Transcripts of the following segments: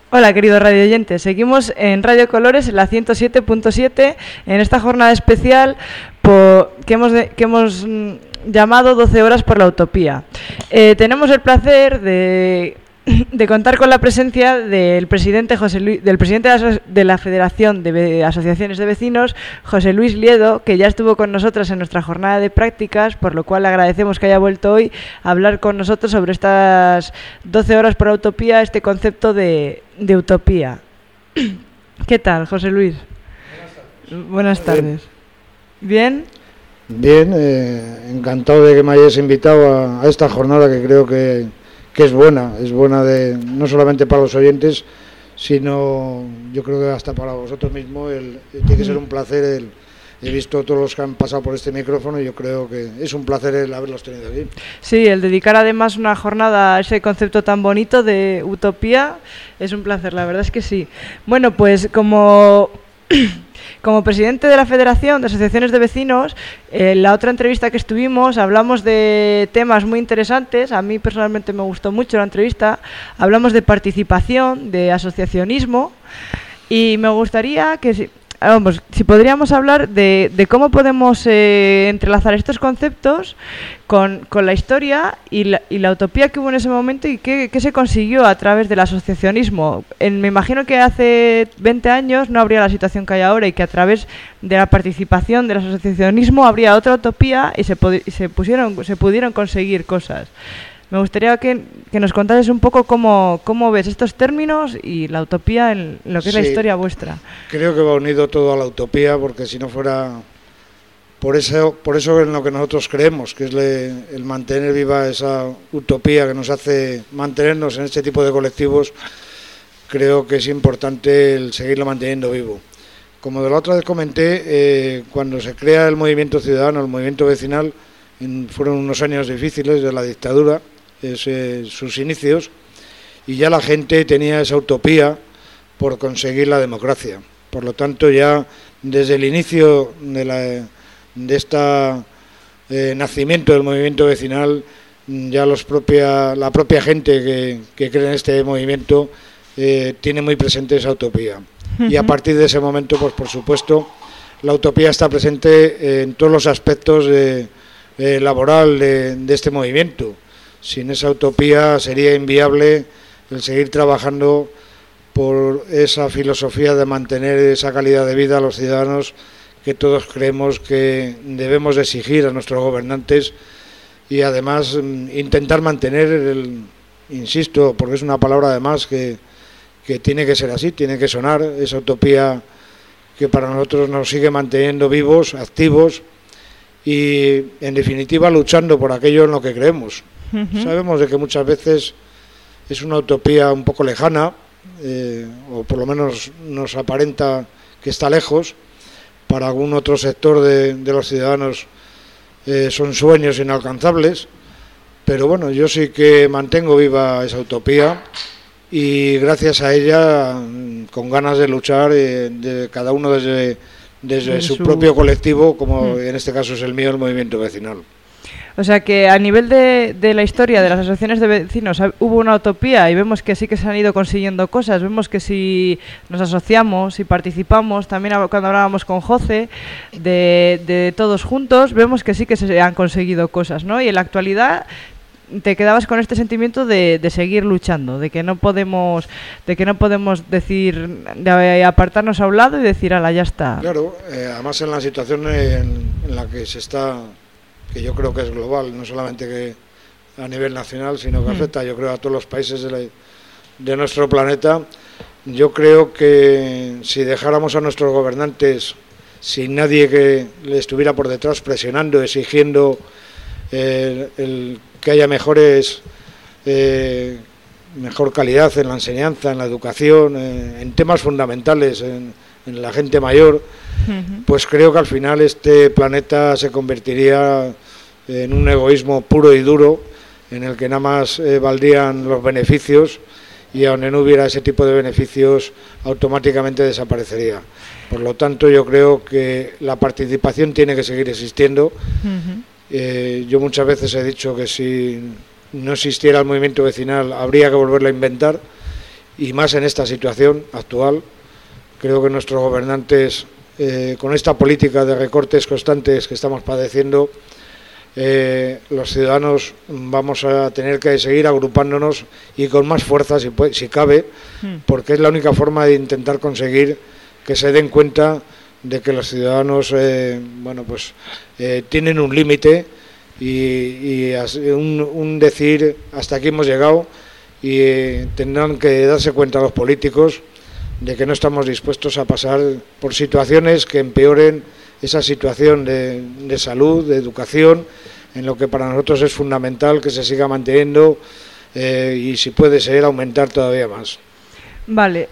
Hola, queridos radioyentes. Seguimos en Radio Colores, en la 107.7, en esta jornada especial que hemos llamado 12 horas por la utopía. Tenemos el placer de contar con la presencia del presidente del presidente de la Federación de Asociaciones de Vecinos, José Luis Liedo, que ya estuvo con nosotros en nuestra jornada de prácticas, por lo cual le agradecemos que haya vuelto hoy a hablar con nosotros sobre estas 12 horas por la utopía, este concepto de utopía. ¿Qué tal, José Luis? Buenas tardes. ¿Bien? Bien, encantado de que me hayáis invitado a esta jornada que creo que es buena no solamente para los oyentes, sino yo creo que hasta para vosotros mismos. Tiene que ser un placer. He visto todos los que han pasado por este micrófono y yo creo que es un placer el haberlos tenido aquí. Sí, el dedicar además una jornada a ese concepto tan bonito de utopía es un placer, la verdad es que sí. Bueno, pues como presidente de la Federación de Asociaciones de Vecinos, en la otra entrevista que estuvimos hablamos de temas muy interesantes. A mí personalmente me gustó mucho la entrevista. Hablamos de participación, de asociacionismo, y me gustaría que si podríamos hablar de cómo podemos entrelazar estos conceptos con la historia y la utopía que hubo en ese momento y qué se consiguió a través del asociacionismo. Me imagino que hace 20 años no habría la situación que hay ahora y que a través de la participación del asociacionismo habría otra utopía y se pudieron conseguir cosas. Me gustaría que nos contases un poco cómo ves estos términos y la utopía en lo que es la historia vuestra. Creo que va unido todo a la utopía, porque si no fuera por eso en lo que nosotros creemos, que es el mantener viva esa utopía que nos hace mantenernos en este tipo de colectivos, creo que es importante el seguirlo manteniendo vivo. Como de la otra vez comenté, cuando se crea el movimiento ciudadano, el movimiento vecinal, fueron unos años difíciles de la dictadura, sus inicios, y ya la gente tenía esa utopía por conseguir la democracia. Por lo tanto, ya desde el inicio de este nacimiento del movimiento vecinal, ya la propia gente que cree en este movimiento tiene muy presente esa utopía. Y a partir de ese momento, pues por supuesto, la utopía está presente en todos los aspectos laboral de este movimiento. Sin esa utopía sería inviable el seguir trabajando por esa filosofía de mantener esa calidad de vida a los ciudadanos que todos creemos que debemos exigir a nuestros gobernantes, y además intentar mantener insisto, porque es una palabra además que tiene que ser así, tiene que sonar, esa utopía que para nosotros nos sigue manteniendo vivos, activos y en definitiva luchando por aquello en lo que creemos. Sabemos de que muchas veces es una utopía un poco lejana, o por lo menos nos aparenta que está lejos. Para algún otro sector de los ciudadanos son sueños inalcanzables, pero bueno, yo sí que mantengo viva esa utopía y gracias a ella con ganas de luchar, de cada uno desde su propio colectivo, como en este caso es el mío, el movimiento vecinal. O sea que a nivel de la historia de las asociaciones de vecinos hubo una utopía y vemos que sí que se han ido consiguiendo cosas. Vemos que si nos asociamos y participamos, también cuando hablábamos con José de todos juntos, vemos que sí que se han conseguido cosas, ¿no? Y en la actualidad te quedabas con este sentimiento de seguir luchando, de que no podemos decir, de apartarnos a un lado y decir, ala, ya está. Claro, además en la situación en la que se está, que yo creo que es global, no solamente que a nivel nacional, sino que afecta, yo creo, a todos los países de nuestro planeta. Yo creo que si dejáramos a nuestros gobernantes sin nadie que le estuviera por detrás presionando, exigiendo que haya mejor calidad en la enseñanza, en la educación, en temas fundamentales, en la gente mayor, pues creo que al final este planeta se convertiría en un egoísmo puro y duro, en el que nada más valdrían los beneficios, y donde no hubiera ese tipo de beneficios automáticamente desaparecería. Por lo tanto, yo creo que la participación tiene que seguir existiendo. Yo muchas veces he dicho que si no existiera el movimiento vecinal habría que volverlo a inventar, y más en esta situación actual. Creo que nuestros gobernantes, con esta política de recortes constantes que estamos padeciendo, los ciudadanos vamos a tener que seguir agrupándonos y con más fuerza si cabe, porque es la única forma de intentar conseguir que se den cuenta de que los ciudadanos tienen un límite y un decir hasta aquí hemos llegado, y tendrán que darse cuenta los políticos de que no estamos dispuestos a pasar por situaciones que empeoren esa situación de salud, de educación, en lo que para nosotros es fundamental que se siga manteniendo y si puede ser aumentar todavía más. Vale,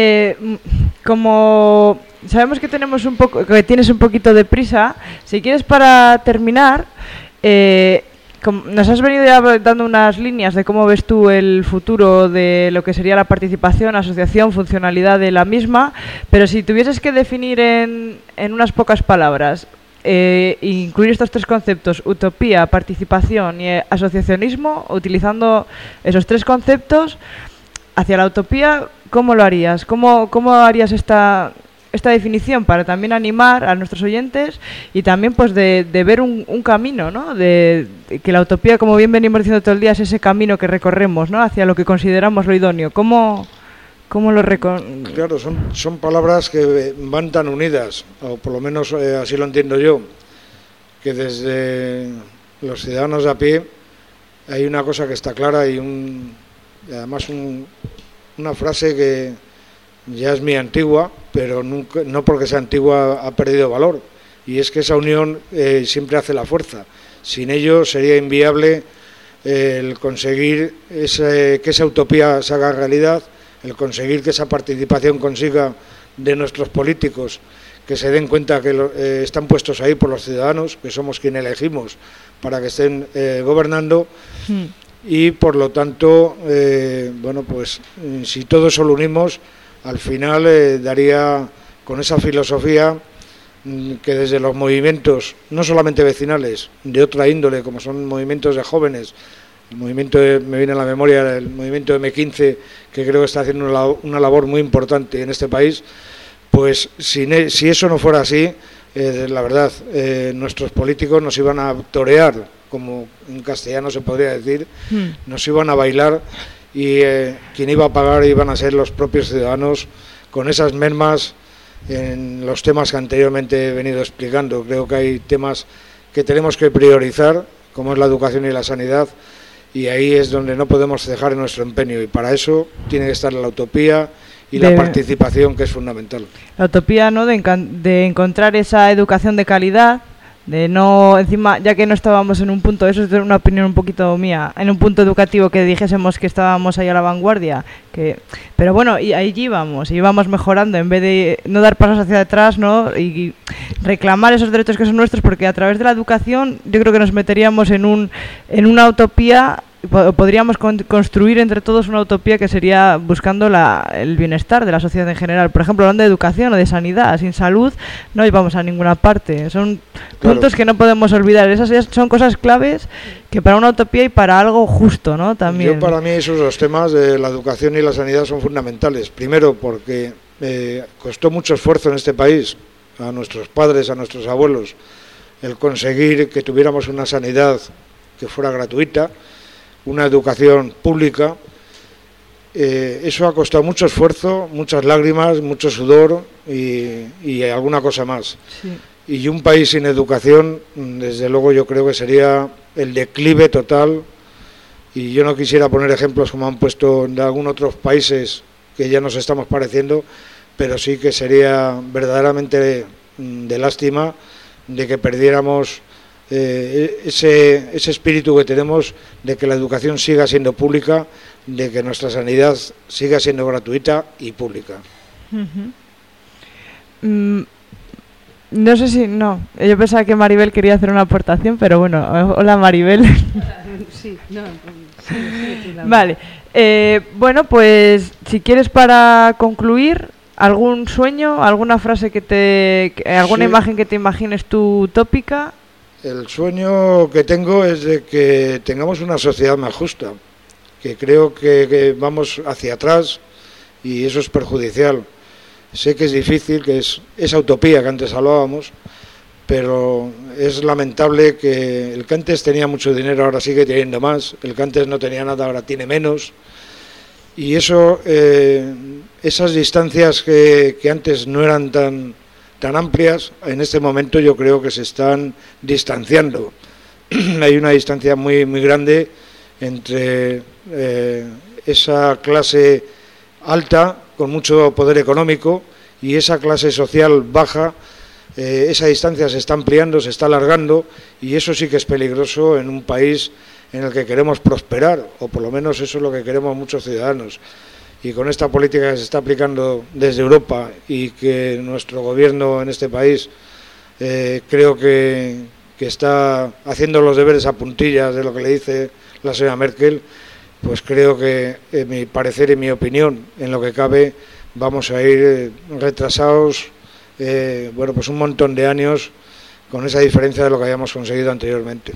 como sabemos que tienes un poquito de prisa, si quieres para terminar, nos has venido ya dando unas líneas de cómo ves tú el futuro de lo que sería la participación, asociación, funcionalidad de la misma, pero si tuvieses que definir en unas pocas palabras, incluir estos tres conceptos, utopía, participación y asociacionismo, utilizando esos tres conceptos, hacia la utopía, ¿cómo lo harías? ¿Cómo harías esta definición para también animar a nuestros oyentes y también pues de ver un camino, ¿no? De que la utopía, como bien venimos diciendo todo el día, es ese camino que recorremos, ¿no? Hacia lo que consideramos lo idóneo. ¿Cómo lo Claro, son palabras que van tan unidas, o por lo menos así lo entiendo yo, que desde los ciudadanos de a pie hay una cosa que está clara y además una frase que ya es muy antigua, pero no porque sea antigua ha perdido valor, y es que esa unión siempre hace la fuerza. Sin ello sería inviable el conseguir que esa utopía se haga realidad, el conseguir que esa participación consiga de nuestros políticos, que se den cuenta que están puestos ahí por los ciudadanos, que somos quienes elegimos para que estén gobernando. Y por lo tanto, si todo eso lo unimos, al final daría con esa filosofía que desde los movimientos, no solamente vecinales, de otra índole, como son movimientos de jóvenes, me viene a la memoria el movimiento M15, que creo que está haciendo una labor muy importante en este país, pues si eso no fuera así, la verdad, nuestros políticos nos iban a torear, como en castellano se podría decir, nos iban a bailar, y quien iba a pagar iban a ser los propios ciudadanos, con esas mermas en los temas que anteriormente he venido explicando. Creo que hay temas que tenemos que priorizar, como es la educación y la sanidad, y ahí es donde no podemos cejar en nuestro empeño, y para eso tiene que estar la utopía y la participación, que es fundamental. La utopía, ¿no?, de encontrar esa educación de calidad, de no, encima, ya que no estábamos en un punto, eso es una opinión un poquito mía, en un punto educativo que dijésemos que estábamos ahí a la vanguardia, pero bueno, y ahí íbamos mejorando, en vez de no dar pasos hacia atrás, ¿no?, y reclamar esos derechos que son nuestros, porque a través de la educación yo creo que nos meteríamos en una utopía. Podríamos construir entre todos una utopía que sería buscando el bienestar de la sociedad en general. Por ejemplo, hablando de educación o de sanidad, sin salud no íbamos a ninguna parte. Son puntos que no podemos olvidar. Esas son cosas claves que para una utopía y para algo justo, ¿no? También. Para mí esos dos temas de la educación y la sanidad son fundamentales. Primero porque costó mucho esfuerzo en este país, a nuestros padres, a nuestros abuelos, el conseguir que tuviéramos una sanidad que fuera gratuita, una educación pública. Eso ha costado mucho esfuerzo, muchas lágrimas, mucho sudor y alguna cosa más. Sí. Y un país sin educación, desde luego, yo creo que sería el declive total. Y yo no quisiera poner ejemplos como han puesto en algunos otros países que ya nos estamos pareciendo, pero sí que sería verdaderamente de lástima de que perdiéramos ese espíritu que tenemos de que la educación siga siendo pública, de que nuestra sanidad siga siendo gratuita y pública. No sé si... No, yo pensaba que Maribel quería hacer una aportación, pero bueno, hola Maribel. Sí, no, vale, bueno, pues si quieres para concluir, ¿algún sueño, alguna frase alguna imagen que te imagines tú utópica? El sueño que tengo es de que tengamos una sociedad más justa, que creo que vamos hacia atrás y eso es perjudicial. Sé que es difícil, que es esa utopía que antes hablábamos, pero es lamentable que el que antes tenía mucho dinero ahora sigue teniendo más, el que antes no tenía nada ahora tiene menos, y eso, esas distancias que antes no eran tan amplias, en este momento yo creo que se están distanciando. Hay una distancia muy grande entre esa clase alta con mucho poder económico y esa clase social baja. Esa distancia se está ampliando, se está alargando, y eso sí que es peligroso en un país en el que queremos prosperar, o por lo menos eso es lo que queremos muchos ciudadanos. Y con esta política que se está aplicando desde Europa y que nuestro gobierno en este país creo que está haciendo los deberes a puntillas de lo que le dice la señora Merkel, pues creo que, en mi parecer y mi opinión, en lo que cabe, vamos a ir retrasados, pues un montón de años con esa diferencia de lo que habíamos conseguido anteriormente.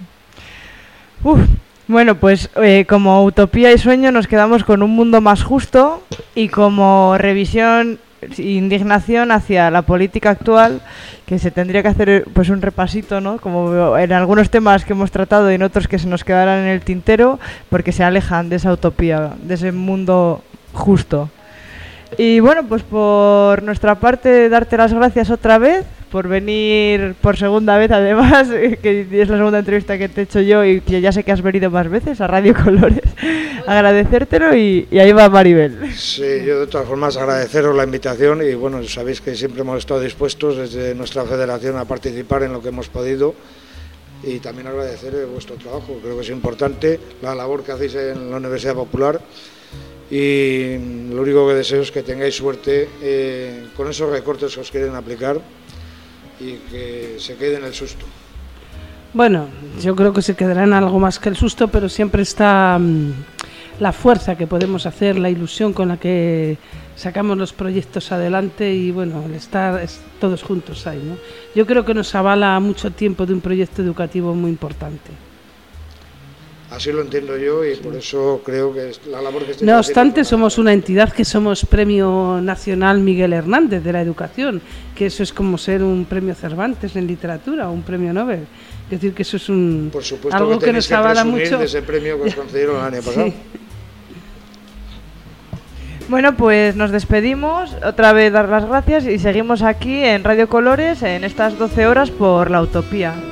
Bueno, pues como utopía y sueño nos quedamos con un mundo más justo, y como revisión, indignación hacia la política actual, que se tendría que hacer pues un repasito, ¿no? Como en algunos temas que hemos tratado y en otros que se nos quedarán en el tintero, porque se alejan de esa utopía, de ese mundo justo. Y bueno, pues por nuestra parte, darte las gracias otra vez por venir por segunda vez, además, que es la segunda entrevista que te he hecho yo y que ya sé que has venido más veces a Radio Colores. Agradecértelo y ahí va Maribel. Sí, yo de todas formas agradeceros la invitación y bueno, sabéis que siempre hemos estado dispuestos desde nuestra federación a participar en lo que hemos podido, y también agradecer vuestro trabajo, creo que es importante la labor que hacéis en la Universidad Popular. Y lo único que deseo es que tengáis suerte con esos recortes que os quieren aplicar y que se quede en el susto. Bueno, yo creo que se quedará en algo más que el susto, pero siempre está la fuerza que podemos hacer, la ilusión con la que sacamos los proyectos adelante y bueno, el estar todos juntos ahí, ¿no? Yo creo que nos avala mucho tiempo de un proyecto educativo muy importante. Así lo entiendo yo y por eso creo que es la labor que estoy haciendo. No obstante, somos una entidad que somos Premio Nacional Miguel Hernández de la Educación, que eso es como ser un premio Cervantes en literatura o un premio Nobel. Es decir, que eso es por supuesto, algo que nos avala mucho. De ese premio que os concedieron el año pasado. Sí. Bueno, pues nos despedimos, otra vez dar las gracias y seguimos aquí en Radio Colores en estas 12 horas por la utopía.